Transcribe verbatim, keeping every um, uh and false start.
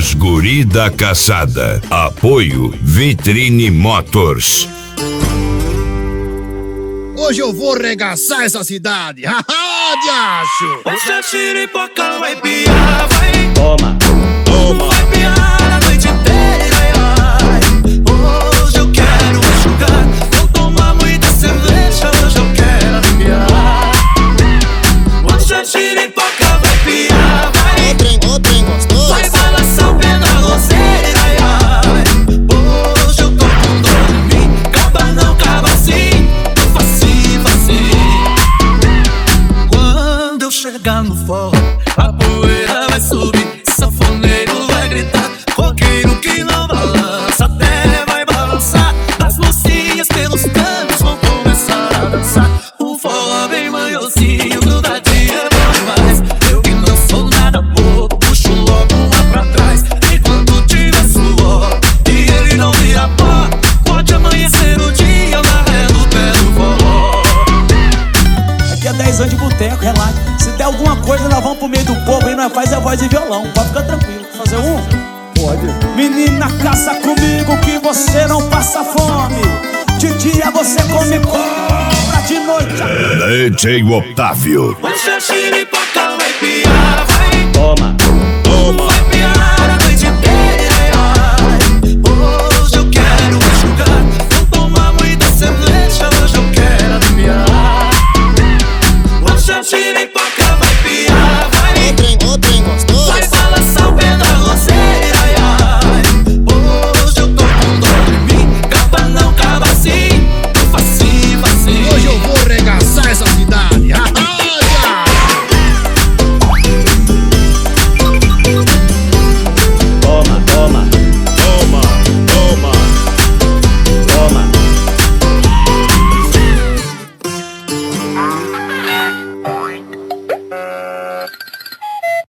Os Guri da Caçada. Apoio Vitrine Motors. Hoje eu vou regaçar essa cidade. Haha, diacho! Hoje a xiripoca vai piar, vai. Toma, toma. Vai piar a noite inteira, ai. Hoje eu quero enxugar. Vou tomar muita cerveja, hoje eu quero aliviar. Hoje a xiripoca vai piar, vai. Ô trem, ô trem gostoso. Vai balançar o pé na roseira, ai, ai. Hoje eu tô com dor em mim. Caba não, caba sim. Facinho, facinho. Quando eu chegar no forró, a poeira vai subir, sanfoneiro vai gritar, coqueiro que não balança até vai balançar. As mocinhas pelos cantos vão começar a dançar. O forró bem manhosinho, grudadinho é bom demais. Eu que não sou nada bobo, puxo logo lá pra trás. Enquanto tiver suor e ele não vira pó, pode amanhecer o dia na ré do pé do forró. Aqui é dez anos de boteco, relaxa. Se der alguma coisa, nós vamos pro meio do povo e nós faz a voz e violão. Pode ficar tranquilo. Fazer um? Pode. Menina, caça comigo que você não passa fome. De dia você come cobra, de noite D J Otávio. Hoje a xiripoca vai piar, vai. toma, toma. Vai piar.